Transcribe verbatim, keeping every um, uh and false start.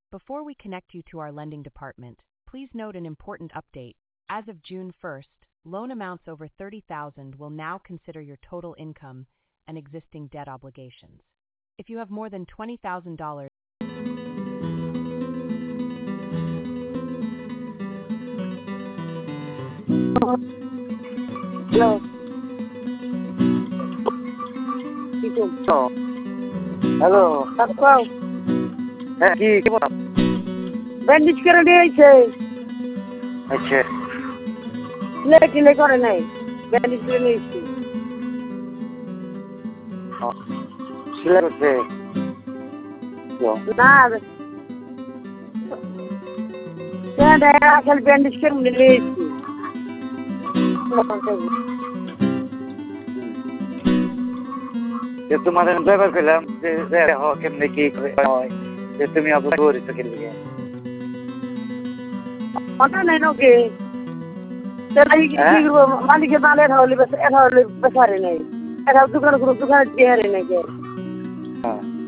Before we connect you to our lending department, please note an important update. As of June first, loan amounts over thirty thousand dollars will now consider your total income and existing debt obligations. If you have more than twenty thousand dollars, Hello. Hello. Hello. Hello. হ্যাঁ কি কি বল bandage করে দিয়েছে আচ্ছা লে টিলে করে নাই bandage করে নিয়েছি সিলাই করছে না সেটা আসলে ব্যান্ডেজ করে নিয়েছি তোমাদের ড্রাইভার পেলাম যে কেমনি কি হয় যে তুমি আপনার করেছো কি লিগে কথা নাই নাকি মালিকে মালে এটা হলে এটা হলে বেসারে নেই এটা দোকানে কোনো দোকানে দিয়ে হারে নাকি হ্যাঁ